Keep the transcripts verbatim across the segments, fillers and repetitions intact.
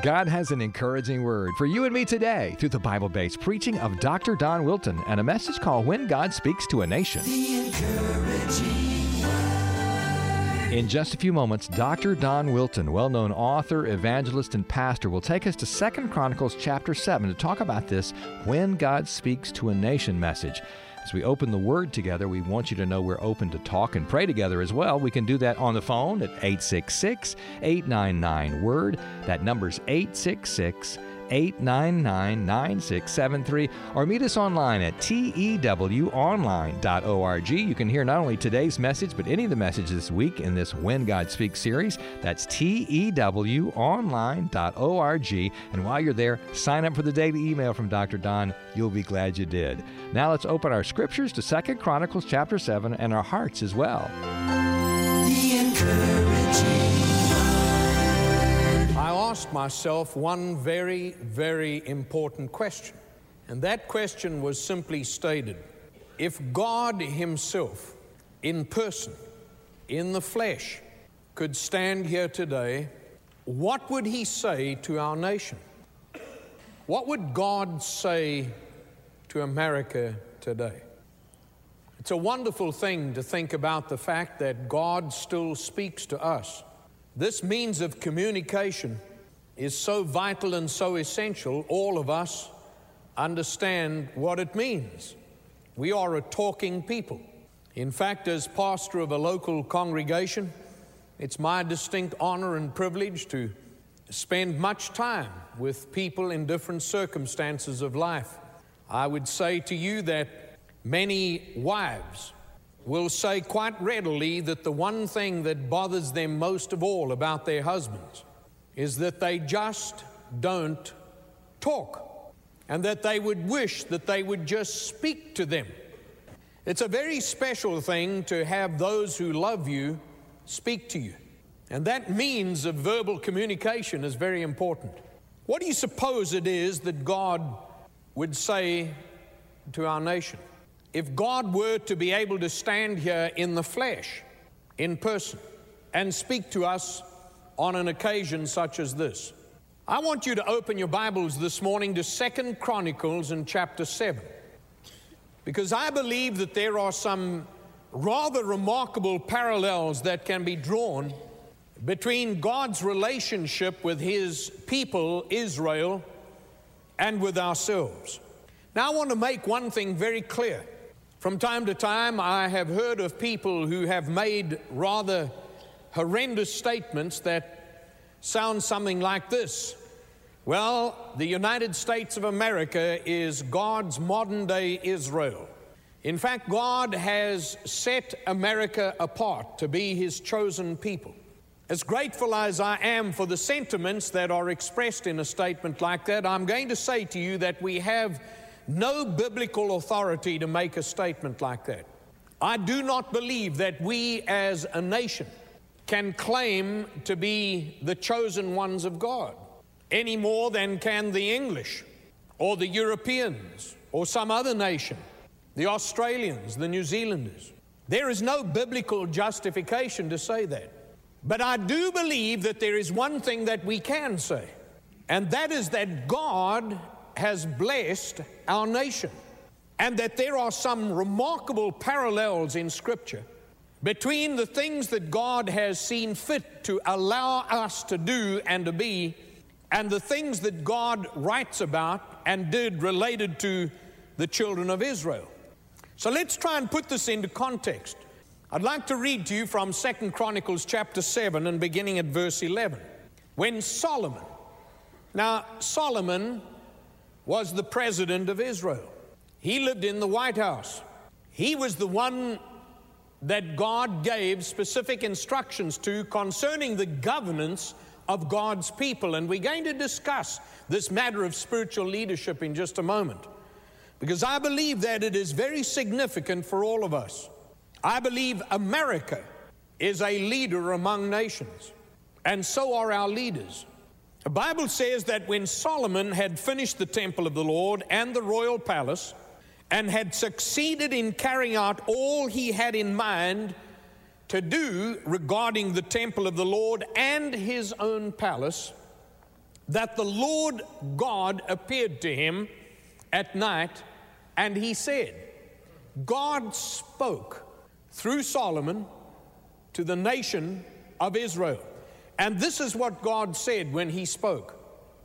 God has an encouraging word for you and me today through the Bible-based preaching of Doctor Don Wilton and a message called When God Speaks to a Nation. The encouraging word. In just a few moments, Doctor Don Wilton, well-known author, evangelist, and pastor, will take us to Second Chronicles chapter seven to talk about this When God Speaks to a Nation message. As we open the Word together, we want you to know we're open to talk and pray together as well. We can do that on the phone at eight six six, eight nine nine, WORD. That number's eight six six, eight nine nine, nine six seven three. Or meet us online at T E W online dot org. You can hear not only today's message, but any of the messages this week in this When God Speaks series. That's T E W online dot org. And while you're there, sign up for the daily email from Doctor Don. You'll be glad you did. Now let's open our scriptures to Second Chronicles chapter seven and our hearts as well. The encouraging I asked myself one very, very important question. And that question was simply stated: if God Himself, in person, in the flesh, could stand here today, what would He say to our nation? What would God say to America today? It's a wonderful thing to think about the fact that God still speaks to us. This means of communication is so vital and so essential, all of us understand what it means. We are a talking people. In fact, as pastor of a local congregation, it's my distinct honor and privilege to spend much time with people in different circumstances of life. I would say to you that many wives will say quite readily that the one thing that bothers them most of all about their husbands is that they just don't talk, and that they would wish that they would just speak to them. It's a very special thing to have those who love you speak to you, and that means of verbal communication is very important. What do you suppose it is that God would say to our nation? If God were to be able to stand here in the flesh, in person, and speak to us on an occasion such as this. I want you to open your Bibles this morning to Second Chronicles in chapter seven, because I believe that there are some rather remarkable parallels that can be drawn between God's relationship with His people, Israel, and with ourselves. Now, I want to make one thing very clear. From time to time, I have heard of people who have made rather horrendous statements that sound something like this: well, the United States of America is God's modern-day Israel. In fact, God has set America apart to be His chosen people. As grateful as I am for the sentiments that are expressed in a statement like that, I'm going to say to you that we have no biblical authority to make a statement like that. I do not believe that we as a nation can claim to be the chosen ones of God any more than can the English or the Europeans or some other nation, the Australians, the New Zealanders. There is no biblical justification to say that. But I do believe that there is one thing that we can say, and that is that God has blessed our nation, and that there are some remarkable parallels in Scripture between the things that God has seen fit to allow us to do and to be, and the things that God writes about and did related to the children of Israel. So let's try and put this into context. I'd like to read to you from Second Chronicles chapter seven and beginning at verse eleven. When Solomon, now Solomon was the president of Israel. He lived in the White House. He was the one that God gave specific instructions to concerning the governance of God's people. And we're going to discuss this matter of spiritual leadership in just a moment, because I believe that it is very significant for all of us. I believe America is a leader among nations, and so are our leaders. The Bible says that when Solomon had finished the temple of the Lord and the royal palace, and had succeeded in carrying out all he had in mind to do regarding the temple of the Lord and his own palace, that the Lord God appeared to him at night, and he said, God spoke through Solomon to the nation of Israel. And this is what God said when he spoke.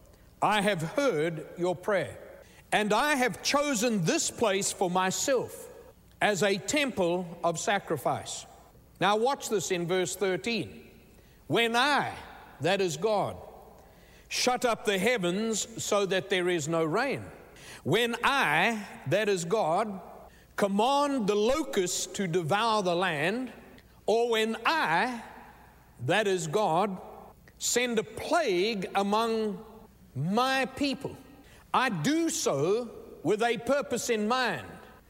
I have heard your prayer, and I have chosen this place for myself as a temple of sacrifice. Now watch this in verse thirteen. When I, that is God, shut up the heavens so that there is no rain. When I, that is God, command the locusts to devour the land, or when I, that is God, send a plague among my people, I do so with a purpose in mind,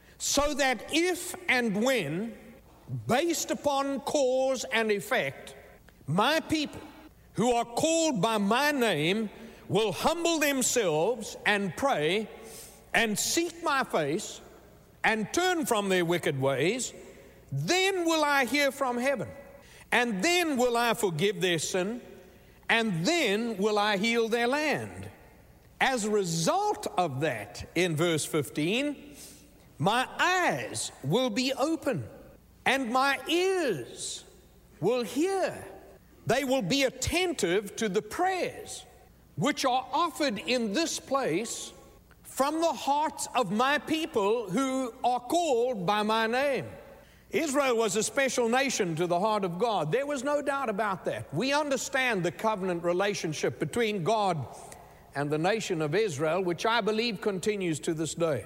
so that if and when, based upon cause and effect, my people who are called by my name will humble themselves and pray and seek my face and turn from their wicked ways, then will I hear from heaven, and then will I forgive their sin, and then will I heal their land. As a result of that, in verse fifteen, my eyes will be open, and my ears will hear. They will be attentive to the prayers which are offered in this place from the hearts of my people who are called by my name. Israel was a special nation to the heart of God. There was no doubt about that. We understand the covenant relationship between God and the nation of Israel, which I believe continues to this day.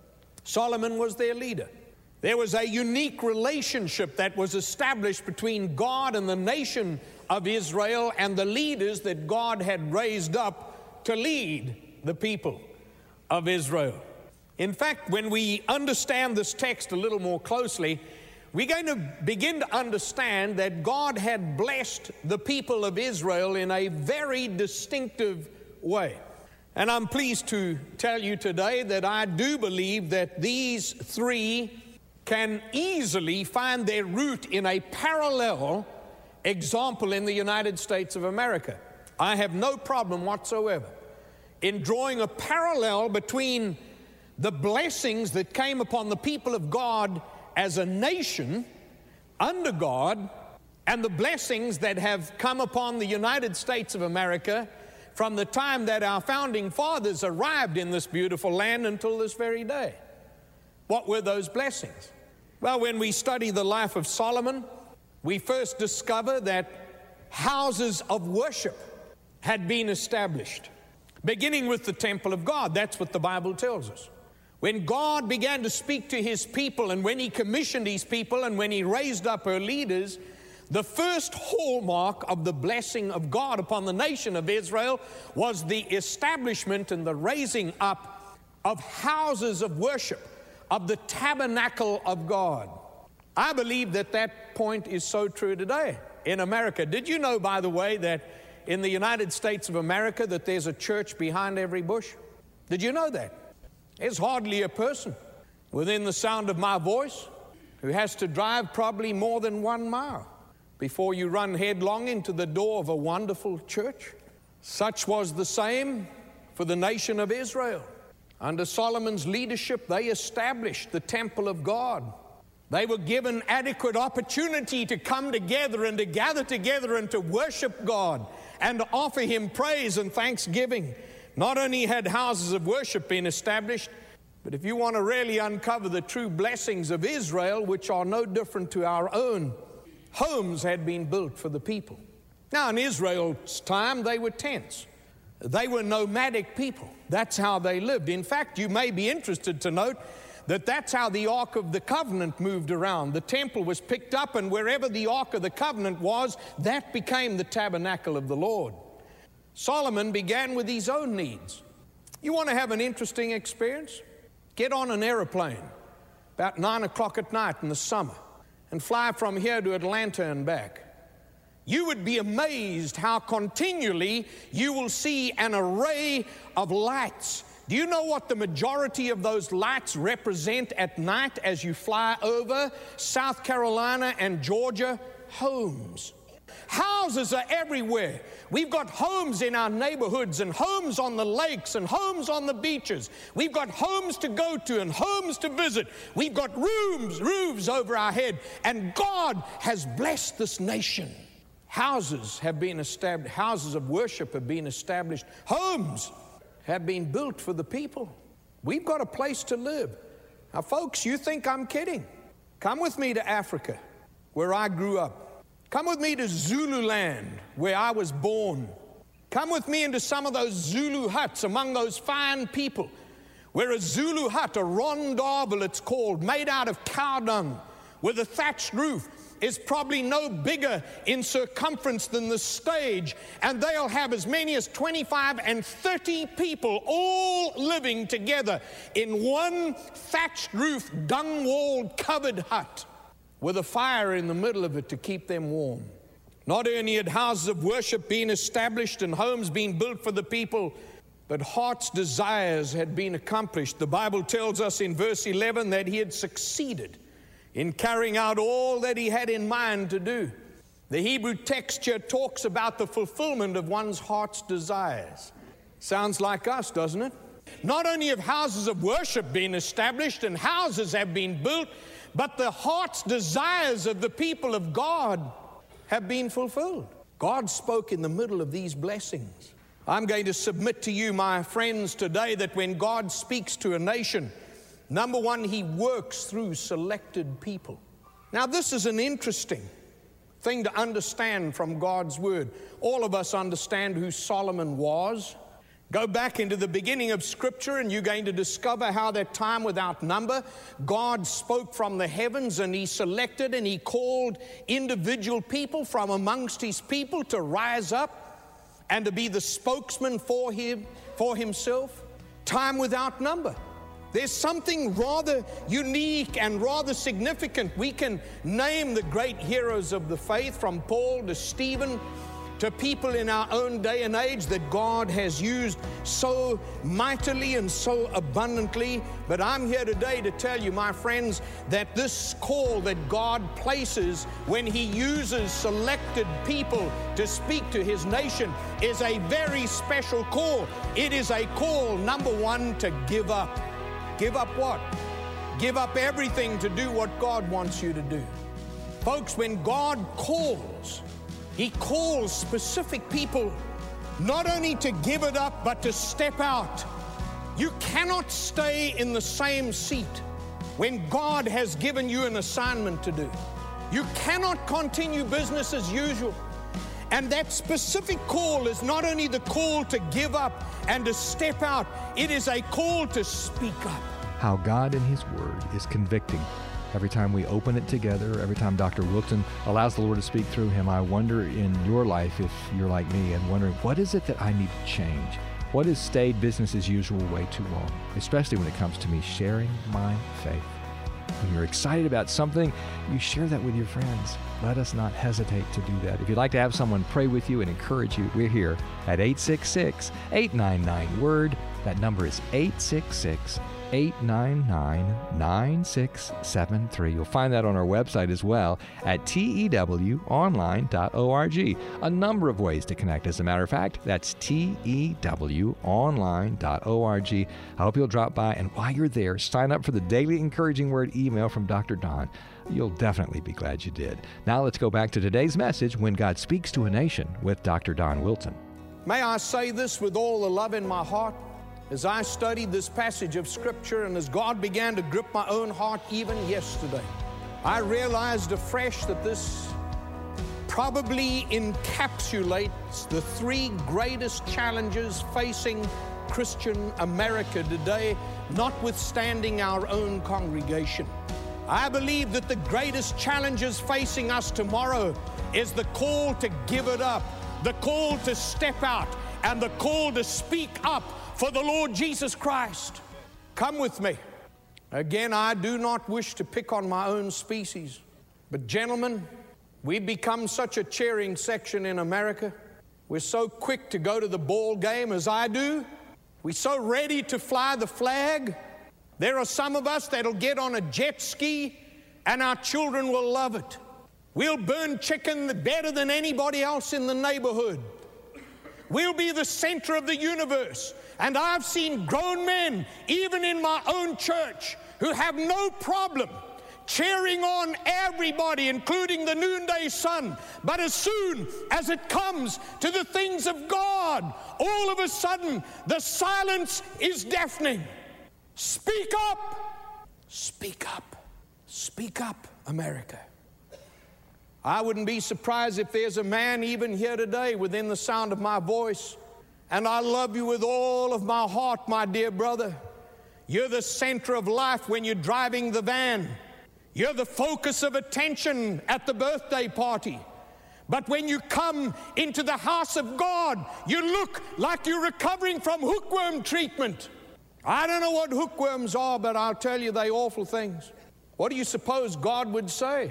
Solomon was their leader. There was a unique relationship that was established between God and the nation of Israel and the leaders that God had raised up to lead the people of Israel. In fact, when we understand this text a little more closely, we're going to begin to understand that God had blessed the people of Israel in a very distinctive way. And I'm pleased to tell you today that I do believe that these three can easily find their root in a parallel example in the United States of America. I have no problem whatsoever in drawing a parallel between the blessings that came upon the people of God as a nation under God and the blessings that have come upon the United States of America from the time that our founding fathers arrived in this beautiful land until this very day. What were those blessings? Well, when we study the life of Solomon, we first discover that houses of worship had been established, beginning with the temple of God. That's what the Bible tells us. When God began to speak to his people, and when he commissioned his people, and when he raised up her leaders, the first hallmark of the blessing of God upon the nation of Israel was the establishment and the raising up of houses of worship, of the tabernacle of God. I believe that that point is so true today in America. Did you know, by the way, that in the United States of America that there's a church behind every bush? Did you know that? There's hardly a person within the sound of my voice who has to drive probably more than one mile before you run headlong into the door of a wonderful church. Such was the same for the nation of Israel. Under Solomon's leadership, they established the temple of God. They were given adequate opportunity to come together and to gather together and to worship God and to offer him praise and thanksgiving. Not only had houses of worship been established, but if you want to really uncover the true blessings of Israel, which are no different to our own, homes had been built for the people. Now, in Israel's time, they were tents. They were nomadic people. That's how they lived. In fact, you may be interested to note that that's how the Ark of the Covenant moved around. The temple was picked up, and wherever the Ark of the Covenant was, that became the tabernacle of the Lord. Solomon began with his own needs. You want to have an interesting experience? Get on an airplane about nine o'clock at night in the summer and fly from here to Atlanta and back. You would be amazed how continually you will see an array of lights. Do you know what the majority of those lights represent at night as you fly over South Carolina and Georgia? Homes. Houses are everywhere. We've got homes in our neighborhoods and homes on the lakes and homes on the beaches. We've got homes to go to and homes to visit. We've got rooms, roofs over our head. And God has blessed this nation. Houses have been established. Houses of worship have been established. Homes have been built for the people. We've got a place to live. Now, folks, you think I'm kidding? Come with me to Africa, where I grew up. Come with me to Zululand, where I was born. Come with me into some of those Zulu huts among those fine people, where a Zulu hut, a rondavel it's called, made out of cow dung, with a thatched roof, is probably no bigger in circumference than the stage, and they'll have as many as twenty-five and thirty people all living together in one thatched roof, dung-walled, covered hut, with a fire in the middle of it to keep them warm. Not only had houses of worship been established and homes been built for the people, but heart's desires had been accomplished. The Bible tells us in verse eleven that he had succeeded in carrying out all that he had in mind to do. The Hebrew text here talks about the fulfillment of one's heart's desires. Sounds like us, doesn't it? Not only have houses of worship been established and houses have been built, but the heart's desires of the people of God have been fulfilled. God spoke in the middle of these blessings. I'm going to submit to you, my friends, today that when God speaks to a nation, number one, he works through selected people. Now, this is an interesting thing to understand from God's word. All of us understand who Solomon was. Go back into the beginning of Scripture and you're going to discover how that time without number, God spoke from the heavens and he selected and he called individual people from amongst his people to rise up and to be the spokesman for him, for himself. Time without number. There's something rather unique and rather significant. We can name the great heroes of the faith, from Paul to Stephen, to people in our own day and age that God has used so mightily and so abundantly. But I'm here today to tell you, my friends, that this call that God places when he uses selected people to speak to his nation is a very special call. It is a call, number one, to give up. Give up what? Give up everything to do what God wants you to do. Folks, when God calls, he calls specific people not only to give it up, but to step out. You cannot stay in the same seat when God has given you an assignment to do. You cannot continue business as usual. And that specific call is not only the call to give up and to step out, it is a call to speak up. How God in his word is convicting. Every time we open it together, every time Doctor Wilton allows the Lord to speak through him, I wonder in your life, if you're like me, and wondering, what is it that I need to change? What has stayed business as usual way too long? Especially when it comes to me sharing my faith. When you're excited about something, you share that with your friends. Let us not hesitate to do that. If you'd like to have someone pray with you and encourage you, we're here at eight six six, eight nine nine, WORD. That number is eight six six, eight nine nine, nine six seven three. You'll find that on our website as well at T E W online dot org. A number of ways to connect. As a matter of fact, that's T E W online dot org. I hope you'll drop by, and while you're there, sign up for the Daily Encouraging Word email from Doctor Don. You'll definitely be glad you did. Now let's go back to today's message, When God Speaks to a Nation, with Doctor Don Wilton. May I say this with all the love in my heart? As I studied this passage of Scripture and as God began to grip my own heart even yesterday, I realized afresh that this probably encapsulates the three greatest challenges facing Christian America today, notwithstanding our own congregation. I believe that the greatest challenges facing us tomorrow is the call to give it up, the call to step out, and the call to speak up for the Lord Jesus Christ. Come with me. Again, I do not wish to pick on my own species, but gentlemen, we've become such a cheering section in America. We're so quick to go to the ball game as I do. We're so ready to fly the flag. There are some of us that'll get on a jet ski and our children will love it. We'll burn chicken better than anybody else in the neighborhood. We'll be the center of the universe. And I've seen grown men, even in my own church, who have no problem cheering on everybody, including the noonday sun. But as soon as it comes to the things of God, all of a sudden the silence is deafening. Speak up! Speak up! Speak up, America. I wouldn't be surprised if there's a man even here today within the sound of my voice, and I love you with all of my heart, my dear brother. You're the center of life when you're driving the van. You're the focus of attention at the birthday party. But when you come into the house of God, you look like you're recovering from hookworm treatment. I don't know what hookworms are, but I'll tell you, they're awful things. What do you suppose God would say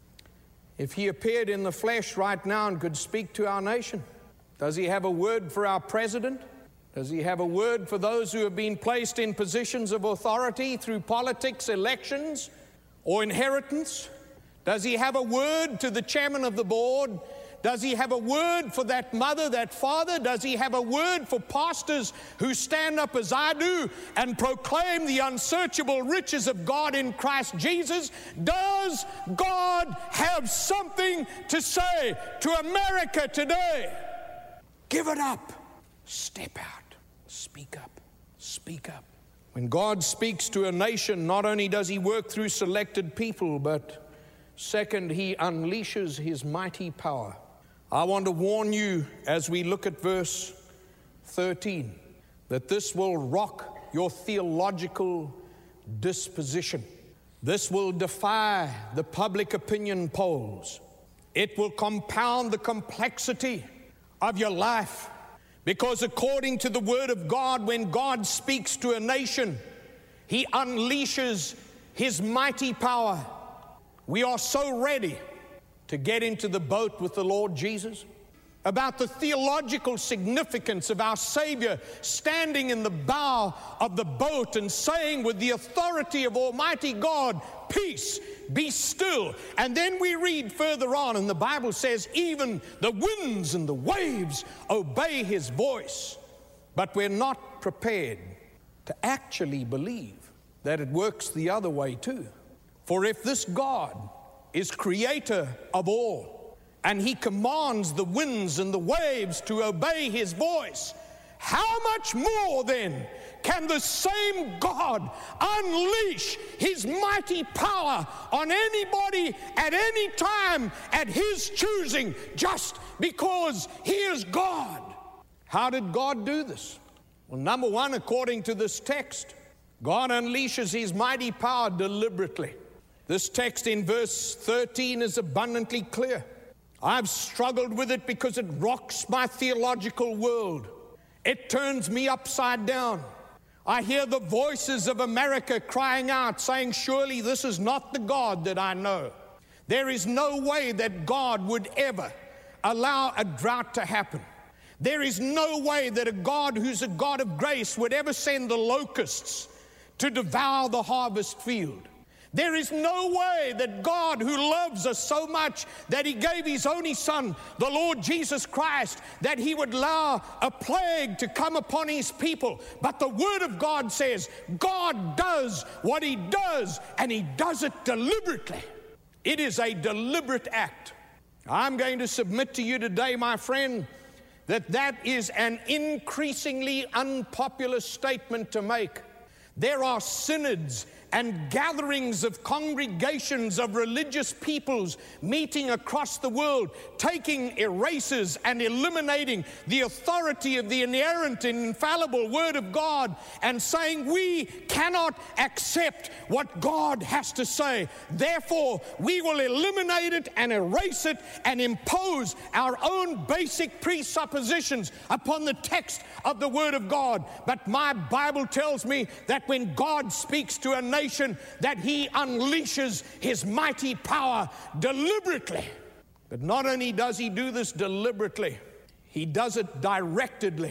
if He appeared in the flesh right now and could speak to our nation? Does He have a word for our president? Does He have a word for those who have been placed in positions of authority through politics, elections, or inheritance? Does He have a word to the chairman of the board? Does He have a word for that mother, that father? Does He have a word for pastors who stand up as I do and proclaim the unsearchable riches of God in Christ Jesus? Does God have something to say to America today? Give it up. Step out. Speak up. Speak up. When God speaks to a nation, not only does He work through selected people, but second, He unleashes His mighty power. I want to warn you as we look at verse thirteen that this will rock your theological disposition. This will defy the public opinion polls. It will compound the complexity of your life. Because according to the Word of God, when God speaks to a nation, He unleashes His mighty power. We are so ready to get into the boat with the Lord Jesus. About the theological significance of our Savior standing in the bow of the boat and saying with the authority of Almighty God, "Peace, be still." And then we read further on, and the Bible says, even the winds and the waves obey His voice. But we're not prepared to actually believe that it works the other way too. For if this God is creator of all, and He commands the winds and the waves to obey His voice, how much more then can the same God unleash His mighty power on anybody at any time at His choosing, just because He is God? How did God do this? Well, number one, according to this text, God unleashes His mighty power deliberately. This text in verse thirteen is abundantly clear. I've struggled with it because it rocks my theological world. It turns me upside down. I hear the voices of America crying out, saying, surely this is not the God that I know. There is no way that God would ever allow a drought to happen. There is no way that a God who's a God of grace would ever send the locusts to devour the harvest field. There is no way that God, who loves us so much that He gave His only Son, the Lord Jesus Christ, that He would allow a plague to come upon His people. But the Word of God says God does what He does, and He does it deliberately. It is a deliberate act. I'm going to submit to you today, my friend, that that is an increasingly unpopular statement to make. There are synods and gatherings of congregations of religious peoples meeting across the world, taking erasers and eliminating the authority of the inerrant and infallible Word of God and saying we cannot accept what God has to say. Therefore, we will eliminate it and erase it and impose our own basic presuppositions upon the text of the Word of God. But my Bible tells me that when God speaks to a nation, that He unleashes His mighty power deliberately. But not only does He do this deliberately, He does it directedly,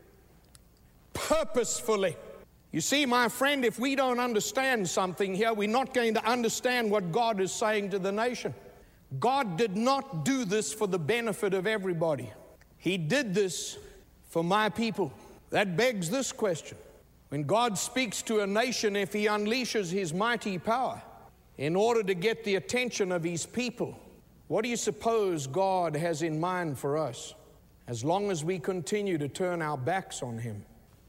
purposefully. You see, my friend, if we don't understand something here, we're not going to understand what God is saying to the nation. God did not do this for the benefit of everybody. He did this for my people. That begs this question. When God speaks to a nation, if He unleashes His mighty power in order to get the attention of His people, what do you suppose God has in mind for us? As long as we continue to turn our backs on Him,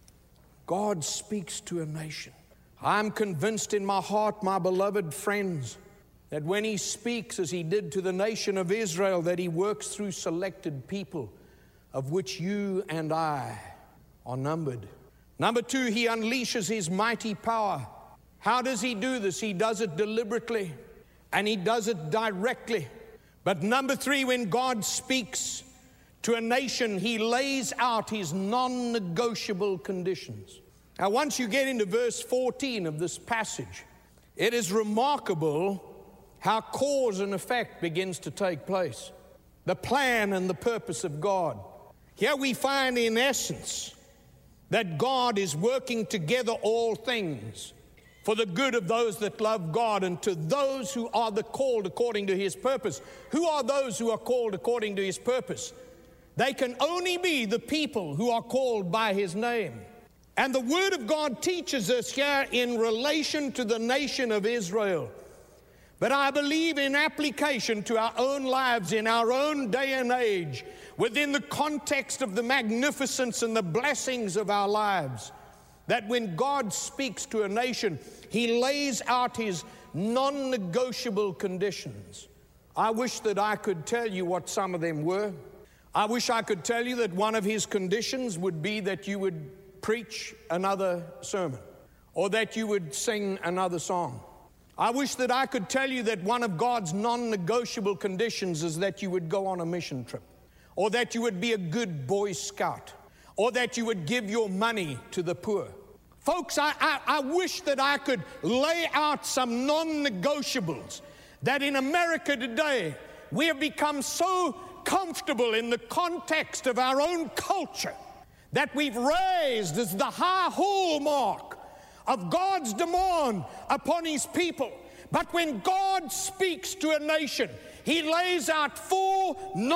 God speaks to a nation. I'm convinced in my heart, my beloved friends, that when He speaks as He did to the nation of Israel, that He works through selected people, of which you and I are numbered. Number two, He unleashes His mighty power. How does He do this? He does it deliberately, and He does it directly. But number three, when God speaks to a nation, He lays out His non-negotiable conditions. Now, once you get into verse fourteen of this passage, it is remarkable how cause and effect begins to take place. The plan and the purpose of God. Here we find, in essence, that God is working together all things for the good of those that love God and to those who are the called according to His purpose. Who are those who are called according to His purpose? They can only be the people who are called by His name. And the Word of God teaches us here in relation to the nation of Israel. But I believe in application to our own lives, in our own day and age, within the context of the magnificence and the blessings of our lives, that when God speaks to a nation, He lays out His non-negotiable conditions. I wish that I could tell you what some of them were. I wish I could tell you that one of His conditions would be that you would preach another sermon, or that you would sing another song. I wish that I could tell you that one of God's non-negotiable conditions is that you would go on a mission trip, or that you would be a good Boy Scout, or that you would give your money to the poor. Folks, I, I, I wish that I could lay out some non-negotiables, that in America today we have become so comfortable in the context of our own culture that we've raised as the high hallmark of God's demand upon His people. But when God speaks to a nation, He lays out four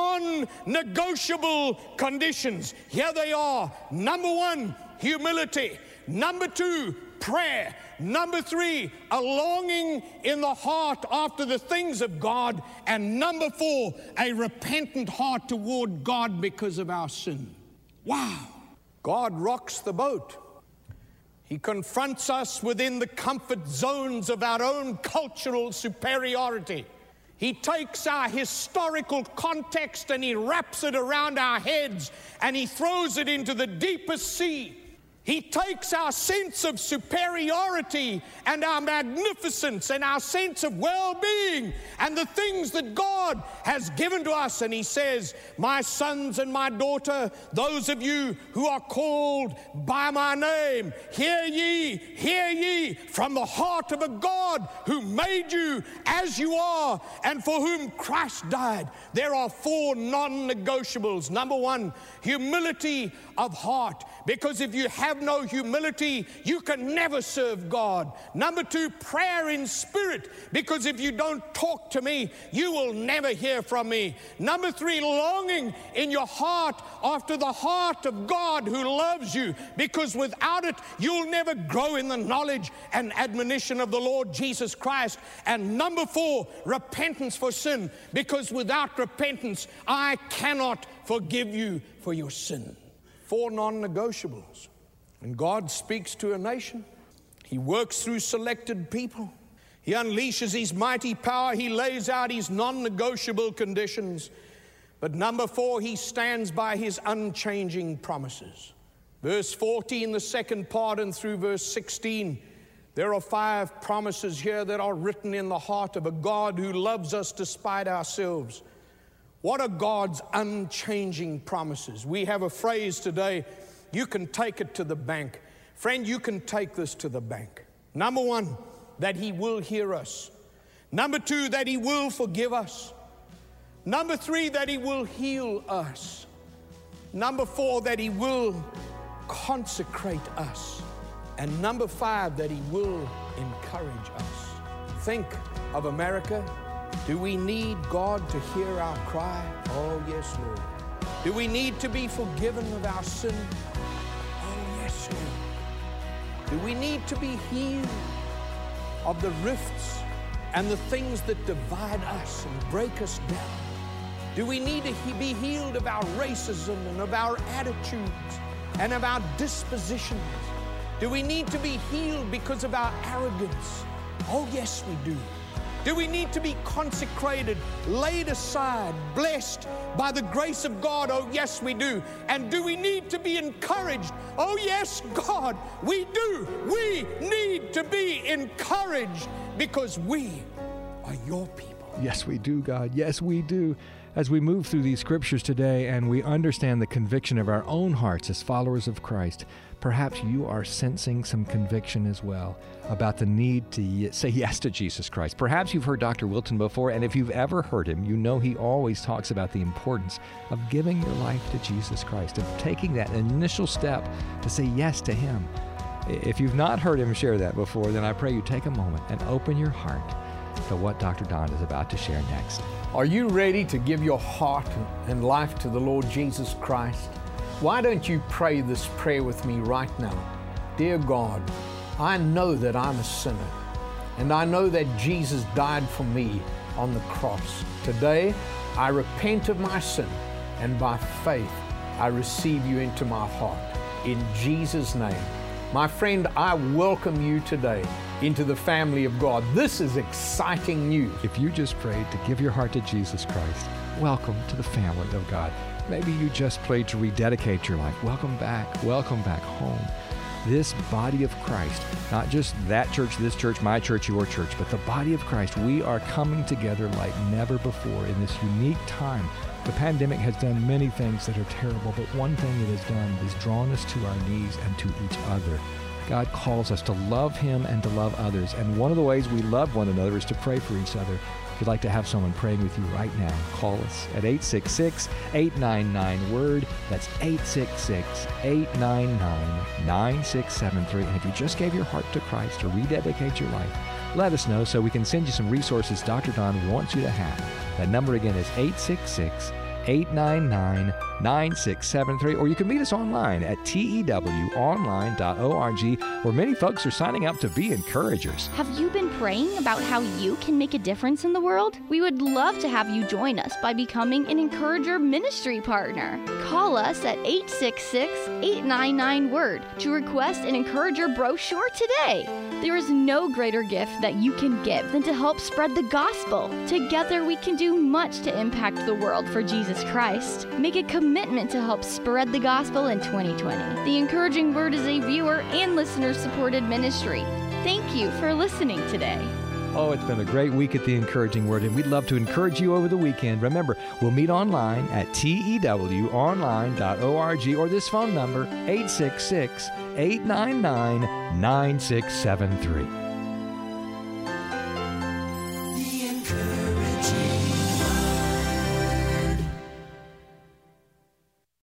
non-negotiable conditions. Here they are. Number one, humility. Number two, prayer. Number three, a longing in the heart after the things of God. And number four, a repentant heart toward God because of our sin. Wow. God rocks the boat. He confronts us within the comfort zones of our own cultural superiority. He takes our historical context and He wraps it around our heads and He throws it into the deepest sea. He takes our sense of superiority and our magnificence and our sense of well-being and the things that God has given to us, and He says, my sons and my daughter, those of you who are called by my name, hear ye, hear ye from the heart of a God who made you as you are and for whom Christ died. There are four non-negotiables. Number one, humility of heart, because if you have no humility, you can never serve God. Number two, prayer in spirit, because if you don't talk to me, you will never hear from me. Number three, longing in your heart after the heart of God who loves you, because without it, you'll never grow in the knowledge and admonition of the Lord Jesus Christ. And number four, repentance for sin, because without repentance, I cannot forgive you for your sin. Four non-negotiables. When God speaks to a nation, He works through selected people. He unleashes His mighty power. He lays out His non-negotiable conditions. But number four, He stands by His unchanging promises. Verse fourteen, the second part, and through verse sixteen, there are five promises here that are written in the heart of a God who loves us despite ourselves. What are God's unchanging promises? We have a phrase today, you can take it to the bank. Friend, you can take this to the bank. Number one, that He will hear us. Number two, that He will forgive us. Number three, that He will heal us. Number four, that He will consecrate us. And number five, that He will encourage us. Think of America. Do we need God to hear our cry? Oh, yes, Lord. Do we need to be forgiven of our sin? Oh, yes, Lord. Do we need to be healed of the rifts and the things that divide us and break us down? Do we need to he- be healed of our racism and of our attitudes and of our dispositions? Do we need to be healed because of our arrogance? Oh, yes, we do. Do we need to be consecrated, laid aside, blessed by the grace of God? Oh, yes, we do. And do we need to be encouraged? Oh, yes, God, we do. We need to be encouraged because we are your people. Yes, we do, God. Yes, we do. As we move through these scriptures today and we understand the conviction of our own hearts as followers of Christ, perhaps you are sensing some conviction as well about the need to y- say yes to Jesus Christ. Perhaps you've heard Doctor Wilton before, and if you've ever heard him, you know he always talks about the importance of giving your life to Jesus Christ, of taking that initial step to say yes to him. If you've not heard him share that before, then I pray you take a moment and open your heart to what Doctor Don is about to share next. Are you ready to give your heart and life to the Lord Jesus Christ? Why don't you pray this prayer with me right now? Dear God, I know that I'm a sinner, and I know that Jesus died for me on the cross. Today, I repent of my sin, and by faith, I receive you into my heart. In Jesus' name. My friend, I welcome you today into the family of God. This is exciting news. If you just prayed to give your heart to Jesus Christ, welcome to the family of God. Maybe you just prayed to rededicate your life. Welcome back. Welcome back home. This body of Christ, not just that church, this church, my church, your church, but the body of Christ, we are coming together like never before in this unique time. The pandemic has done many things that are terrible, but one thing it has done is drawn us to our knees and to each other. God calls us to love him and to love others, and one of the ways we love one another is to pray for each other. If you'd like to have someone praying with you right now, call us at eight six six, eight nine nine, WORD. That's eight six six, eight nine nine, nine six seven three. And if you just gave your heart to Christ or rededicate your life, let us know so we can send you some resources Doctor Don wants you to have. That number again is eight six six, eight nine nine, nine six seven three, or you can meet us online at T E W online dot org, where many folks are signing up to be encouragers. Have you been praying about how you can make a difference in the world? We would love to have you join us by becoming an Encourager Ministry Partner. Call us at eight six six, eight nine nine, WORD to request an Encourager brochure today. There is no greater gift that you can give than to help spread the gospel. Together we can do much to impact the world for Jesus Christ. Make a commitment to help spread the gospel in twenty twenty. The Encouraging Word is a viewer and listener-supported ministry. Thank you for listening today. Oh, it's been a great week at The Encouraging Word, and we'd love to encourage you over the weekend. Remember, we'll meet online at T E W online dot org or this phone number, eight six six, eight nine nine, nine six seven three.